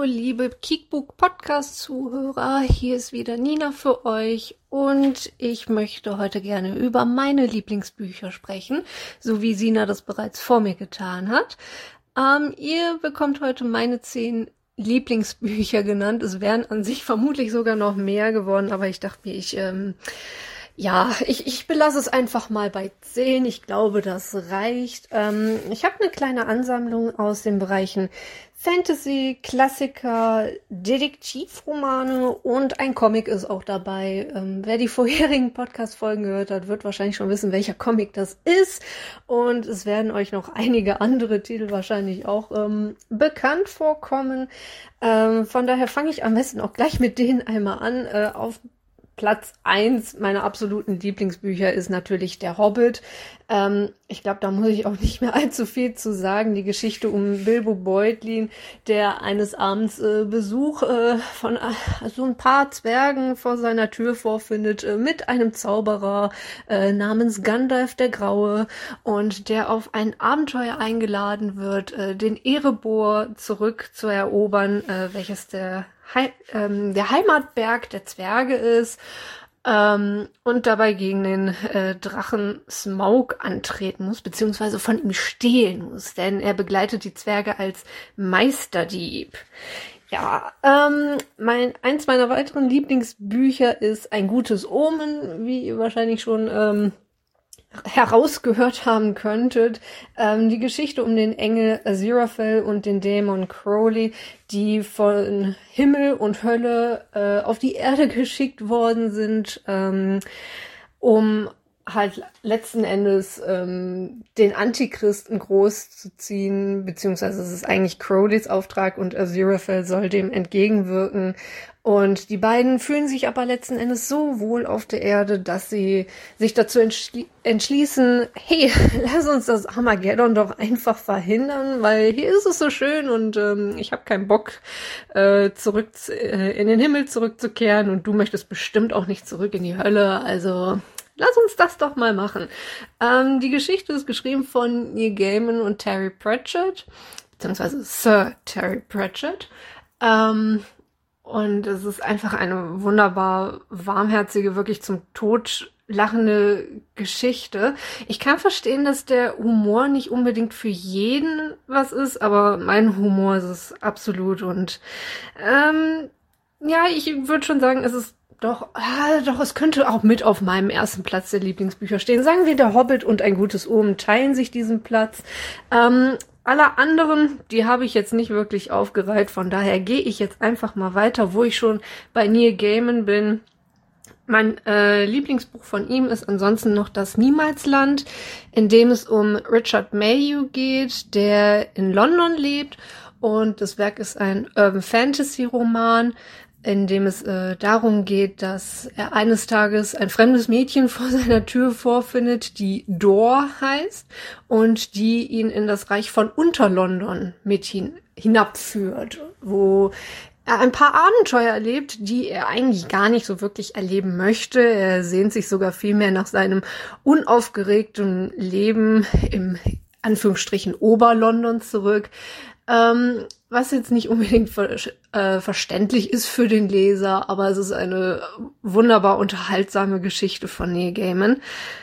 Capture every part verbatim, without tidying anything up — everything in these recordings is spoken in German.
liebe Kickbook-Podcast-Zuhörer, hier ist wieder Nina für euch und ich möchte heute gerne über meine Lieblingsbücher sprechen, so wie Sina das bereits vor mir getan hat. Ähm, ihr bekommt heute meine zehn Lieblingsbücher genannt. Es wären an sich vermutlich sogar noch mehr geworden, aber ich dachte mir, ich... Ähm, Ja, ich, ich belasse es einfach mal bei zehn. Ich glaube, das reicht. Ähm, ich habe eine kleine Ansammlung aus den Bereichen Fantasy, Klassiker, Detektivromane und ein Comic ist auch dabei. Ähm, wer die vorherigen Podcast-Folgen gehört hat, wird wahrscheinlich schon wissen, welcher Comic das ist. Und es werden euch noch einige andere Titel wahrscheinlich auch ähm, bekannt vorkommen. Ähm, von daher fange ich am besten auch gleich mit denen einmal an. Äh, auf Platz eins meiner absoluten Lieblingsbücher ist natürlich Der Hobbit. Ähm, ich glaube, da muss ich auch nicht mehr allzu viel zu sagen. Die Geschichte um Bilbo Beutlin, der eines Abends äh, Besuch äh, von äh, so ein paar Zwergen vor seiner Tür vorfindet, äh, mit einem Zauberer äh, namens Gandalf der Graue und der auf ein Abenteuer eingeladen wird, äh, den Erebor zurück zu erobern, äh, welches der He- ähm, der Heimatberg der Zwerge ist ähm, und dabei gegen den äh, Drachen Smaug antreten muss, beziehungsweise von ihm stehlen muss, denn er begleitet die Zwerge als Meisterdieb. Ja, ähm, mein, eins meiner weiteren Lieblingsbücher ist Ein gutes Omen, wie ihr wahrscheinlich schon ähm, herausgehört haben könntet. Ähm, die Geschichte um den Engel Aziraphale und den Dämon Crowley, die von Himmel und Hölle äh, auf die Erde geschickt worden sind, ähm, um halt letzten Endes ähm, den Antichristen großzuziehen, beziehungsweise es ist eigentlich Crowleys Auftrag und Aziraphale soll dem entgegenwirken. Und die beiden fühlen sich aber letzten Endes so wohl auf der Erde, dass sie sich dazu entschli- entschließen, hey, lass uns das Armageddon doch einfach verhindern, weil hier ist es so schön und ähm, ich habe keinen Bock, äh, zurück äh, in den Himmel zurückzukehren und du möchtest bestimmt auch nicht zurück in die Hölle, also lass uns das doch mal machen. Ähm, die Geschichte ist geschrieben von Neil Gaiman und Terry Pratchett, beziehungsweise Sir Terry Pratchett. Ähm, Und es ist einfach eine wunderbar warmherzige, wirklich zum Tod lachende Geschichte. Ich kann verstehen, dass der Humor nicht unbedingt für jeden was ist, aber mein Humor ist es absolut. Und ähm, ja, ich würde schon sagen, es ist doch, ah, doch, es könnte auch mit auf meinem ersten Platz der Lieblingsbücher stehen. Sagen wir, Der Hobbit und Ein gutes Omen teilen sich diesen Platz. Ähm, Alle anderen, die habe ich jetzt nicht wirklich aufgereiht, von daher gehe ich jetzt einfach mal weiter, wo ich schon bei Neil Gaiman bin. Mein äh, Lieblingsbuch von ihm ist ansonsten noch Das Niemalsland, in dem es um Richard Mayhew geht, der in London lebt, und das Werk ist ein Urban Fantasy Roman, in dem es äh, darum geht, dass er eines Tages ein fremdes Mädchen vor seiner Tür vorfindet, die Dor heißt und die ihn in das Reich von Unterlondon mit hin hinabführt, wo er ein paar Abenteuer erlebt, die er eigentlich gar nicht so wirklich erleben möchte. Er sehnt sich sogar viel mehr nach seinem unaufgeregten Leben im Anführungsstrichen Oberlondon zurück. Ähm, was jetzt nicht unbedingt ver- äh, verständlich ist für den Leser, aber es ist eine wunderbar unterhaltsame Geschichte von Neil Gaiman.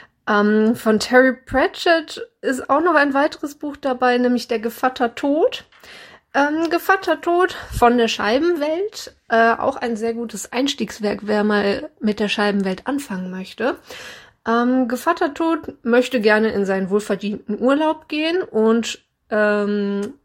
Ähm, von Terry Pratchett ist auch noch ein weiteres Buch dabei, nämlich Der Gevatter Tod. Ähm, Gevatter Tod von der Scheibenwelt, äh, auch ein sehr gutes Einstiegswerk, wer mal mit der Scheibenwelt anfangen möchte. Ähm, Gevatter Tod möchte gerne in seinen wohlverdienten Urlaub gehen und ähm,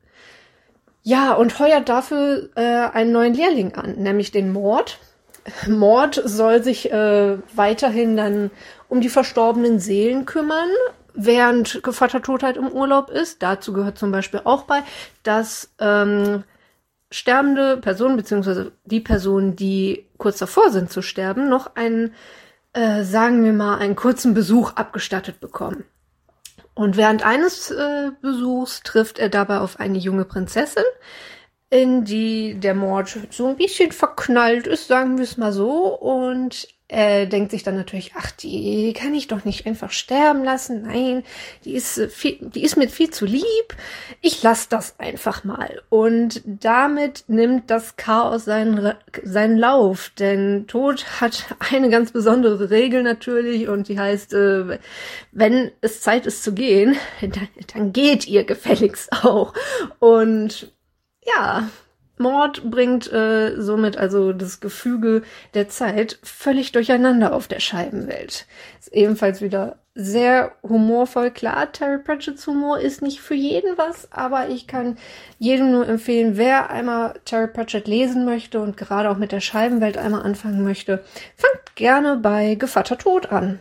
Ja, und heuert dafür äh, einen neuen Lehrling an, nämlich den Mord. Mord soll sich äh, weiterhin dann um die verstorbenen Seelen kümmern, während Gevatter Tod halt im Urlaub ist. Dazu gehört zum Beispiel auch bei, dass ähm, sterbende Personen, beziehungsweise die Personen, die kurz davor sind zu sterben, noch einen, äh, sagen wir mal, einen kurzen Besuch abgestattet bekommen. Und während eines äh, Besuchs trifft er dabei auf eine junge Prinzessin, in die der Mord so ein bisschen verknallt ist, sagen wir es mal so. Und er denkt sich dann natürlich, ach, die kann ich doch nicht einfach sterben lassen. Nein, die ist viel, die ist mir viel zu lieb. Ich lasse das einfach mal. Und damit nimmt das Chaos seinen, seinen Lauf. Denn Tod hat eine ganz besondere Regel natürlich. Und die heißt, äh, wenn es Zeit ist zu gehen, dann, dann geht ihr gefälligst auch. Und ja, Mord bringt äh, somit also das Gefüge der Zeit völlig durcheinander auf der Scheibenwelt. Ist ebenfalls wieder sehr humorvoll. Klar, Terry Pratchett's Humor ist nicht für jeden was, aber ich kann jedem nur empfehlen, wer einmal Terry Pratchett lesen möchte und gerade auch mit der Scheibenwelt einmal anfangen möchte, fangt gerne bei Gevatter Tod an.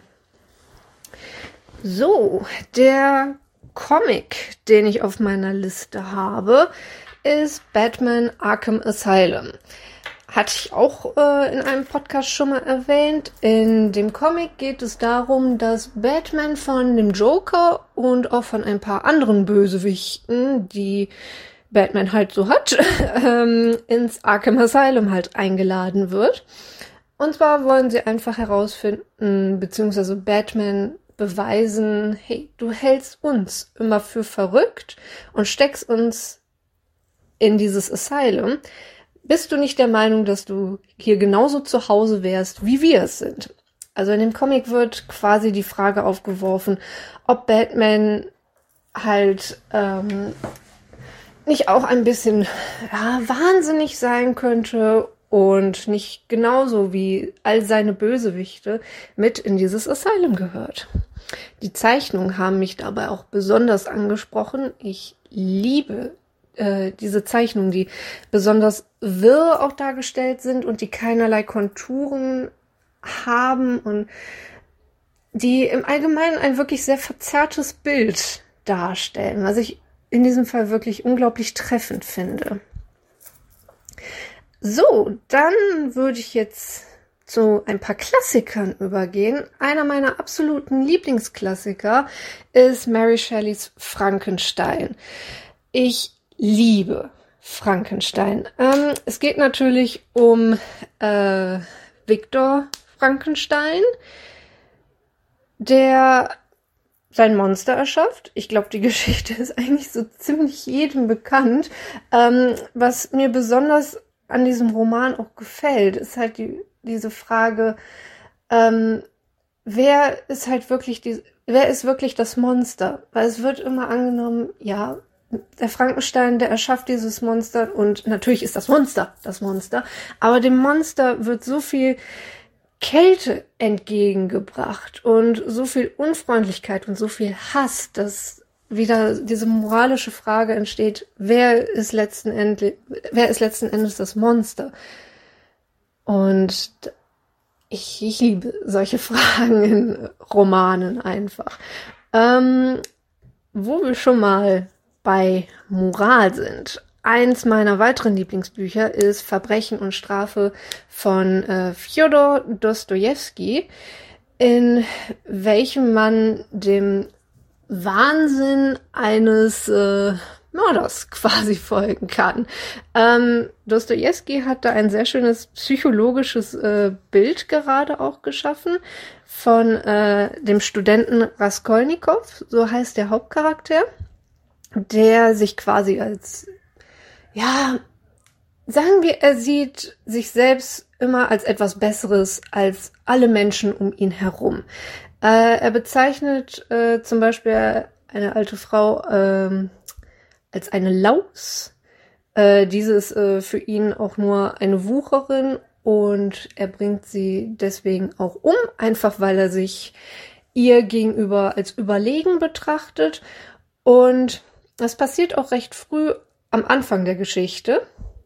So, der Comic, den ich auf meiner Liste habe, ist Batman Arkham Asylum. Hatte ich auch äh, in einem Podcast schon mal erwähnt. In dem Comic geht es darum, dass Batman von dem Joker und auch von ein paar anderen Bösewichten, die Batman halt so hat, ähm, ins Arkham Asylum halt eingeladen wird. Und zwar wollen sie einfach herausfinden, beziehungsweise Batman beweisen, hey, du hältst uns immer für verrückt und steckst uns in dieses Asylum. Bist du nicht der Meinung, dass du hier genauso zu Hause wärst, wie wir es sind? Also in dem Comic wird quasi die Frage aufgeworfen, ob Batman halt ähm, nicht auch ein bisschen ja, wahnsinnig sein könnte und nicht genauso wie all seine Bösewichte mit in dieses Asylum gehört. Die Zeichnungen haben mich dabei auch besonders angesprochen. Ich liebe diese Zeichnungen, die besonders wirr auch dargestellt sind und die keinerlei Konturen haben und die im Allgemeinen ein wirklich sehr verzerrtes Bild darstellen, was ich in diesem Fall wirklich unglaublich treffend finde. So, dann würde ich jetzt zu ein paar Klassikern übergehen. Einer meiner absoluten Lieblingsklassiker ist Mary Shelleys Frankenstein. Ich liebe Frankenstein. Ähm, es geht natürlich um äh, Victor Frankenstein, der sein Monster erschafft. Ich glaube, die Geschichte ist eigentlich so ziemlich jedem bekannt. Ähm, was mir besonders an diesem Roman auch gefällt, ist halt die, diese Frage, ähm, wer ist halt wirklich die, wer ist wirklich das Monster? Weil es wird immer angenommen, ja, der Frankenstein, der erschafft dieses Monster und natürlich ist das Monster das Monster, aber dem Monster wird so viel Kälte entgegengebracht und so viel Unfreundlichkeit und so viel Hass, dass wieder diese moralische Frage entsteht, wer ist letzten Endes, wer ist letzten Endes das Monster? Und ich, ich liebe solche Fragen in Romanen einfach. Ähm, wo wir schon mal bei Moral sind. Eins meiner weiteren Lieblingsbücher ist Verbrechen und Strafe von äh, Fjodor Dostojewski, in welchem man dem Wahnsinn eines äh, Mörders quasi folgen kann. Ähm, Dostojewski hat da ein sehr schönes psychologisches äh, Bild gerade auch geschaffen von äh, dem Studenten Raskolnikow, so heißt der Hauptcharakter, der sich quasi als, ja, sagen wir, er sieht sich selbst immer als etwas Besseres als alle Menschen um ihn herum. Äh, er bezeichnet äh, zum Beispiel eine alte Frau ähm, als eine Laus. Äh, diese ist äh, für ihn auch nur eine Wucherin und er bringt sie deswegen auch um, einfach weil er sich ihr gegenüber als überlegen betrachtet. Und das passiert auch recht früh am Anfang der Geschichte.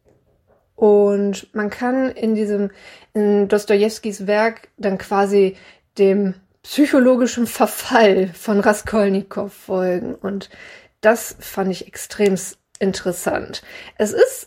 Und man kann in diesem, in Dostojewskis Werk dann quasi dem psychologischen Verfall von Raskolnikow folgen. Und das fand ich extrem interessant. Es ist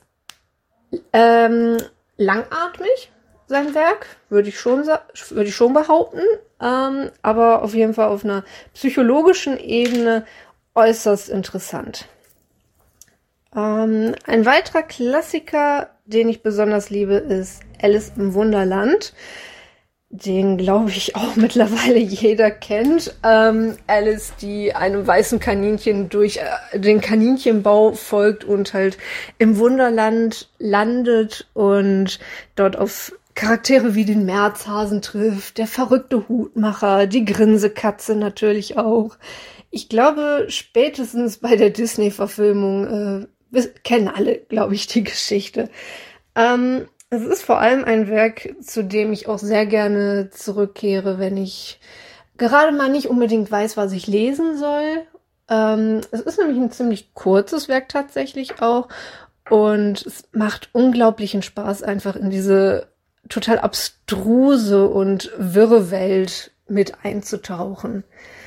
ähm, langatmig, sein Werk, würde ich schon, würde ich schon behaupten. Ähm, aber auf jeden Fall auf einer psychologischen Ebene äußerst interessant. Ähm, ein weiterer Klassiker, den ich besonders liebe, ist Alice im Wunderland. Den, glaube ich, auch mittlerweile jeder kennt. Ähm, Alice, die einem weißen Kaninchen durch äh, den Kaninchenbau folgt und halt im Wunderland landet und dort auf Charaktere wie den Märzhasen trifft, der verrückte Hutmacher, die Grinsekatze natürlich auch. Ich glaube, spätestens bei der Disney-Verfilmung äh, kennen alle, glaube ich, die Geschichte. Ähm, Es ist vor allem ein Werk, zu dem ich auch sehr gerne zurückkehre, wenn ich gerade mal nicht unbedingt weiß, was ich lesen soll. Ähm, es ist nämlich ein ziemlich kurzes Werk tatsächlich auch und es macht unglaublichen Spaß, einfach in diese total abstruse und wirre Welt mit einzutauchen.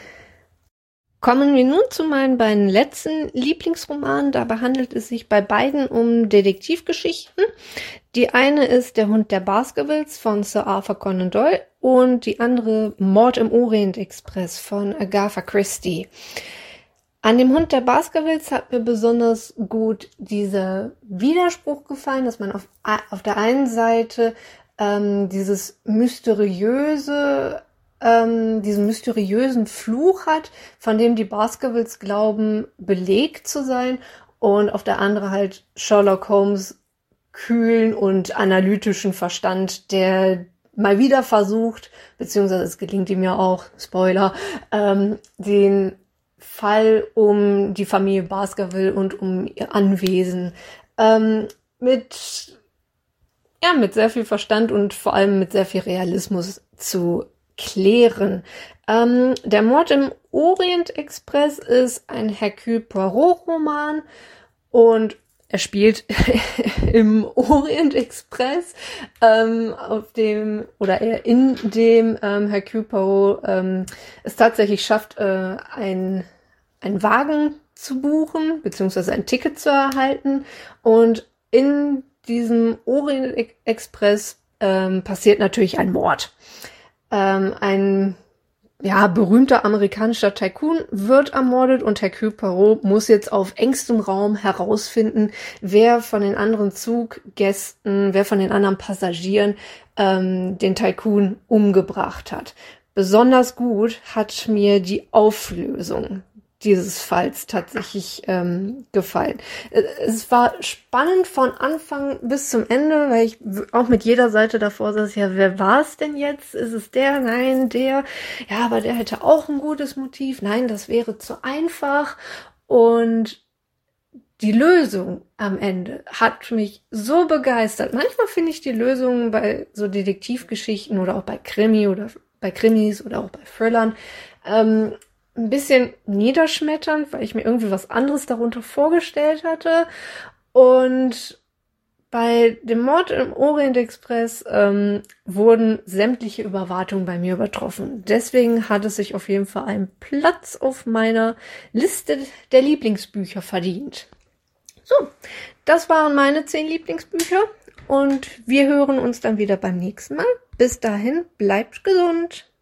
Kommen wir nun zu meinen beiden letzten Lieblingsromanen. Dabei handelt es sich bei beiden um Detektivgeschichten. Die eine ist Der Hund der Baskervilles von Sir Arthur Conan Doyle und die andere Mord im Orient Express von Agatha Christie. An dem Hund der Baskervilles hat mir besonders gut dieser Widerspruch gefallen, dass man auf, auf der einen Seite ähm, dieses mysteriöse Ähm, diesen mysteriösen Fluch hat, von dem die Baskervilles glauben, belegt zu sein, und auf der anderen halt Sherlock Holmes kühlen und analytischen Verstand, der mal wieder versucht, beziehungsweise es gelingt ihm ja auch, Spoiler, ähm, den Fall um die Familie Baskerville und um ihr Anwesen ähm, mit, ja, mit sehr viel Verstand und vor allem mit sehr viel Realismus zu klären. Ähm, der Mord im Orient Express ist ein Hercule Poirot-Roman und er spielt im Orient Express, ähm, auf dem, oder er in dem ähm, Hercule Poirot ähm, es tatsächlich schafft, äh, ein, ein Wagen zu buchen, beziehungsweise ein Ticket zu erhalten, und in diesem Orient Express ähm, passiert natürlich ein Mord. Ähm, ein ja, berühmter amerikanischer Tycoon wird ermordet und Hercule Poirot muss jetzt auf engstem Raum herausfinden, wer von den anderen Zuggästen, wer von den anderen Passagieren ähm, den Tycoon umgebracht hat. Besonders gut hat mir die Auflösung dieses Falls tatsächlich ähm, gefallen. Es war spannend von Anfang bis zum Ende, weil ich auch mit jeder Seite davor saß, ja, wer war es denn jetzt? Ist es der? Nein, der. Ja, aber der hätte auch ein gutes Motiv. Nein, das wäre zu einfach. Und die Lösung am Ende hat mich so begeistert. Manchmal finde ich die Lösungen bei so Detektivgeschichten oder auch bei Krimi oder bei Krimis oder auch bei Thrillern ähm, ein bisschen niederschmetternd, weil ich mir irgendwie was anderes darunter vorgestellt hatte. Und bei dem Mord im Orient Express ähm, wurden sämtliche Überwartungen bei mir übertroffen. Deswegen hat es sich auf jeden Fall einen Platz auf meiner Liste der Lieblingsbücher verdient. So, das waren meine zehn Lieblingsbücher und wir hören uns dann wieder beim nächsten Mal. Bis dahin, bleibt gesund!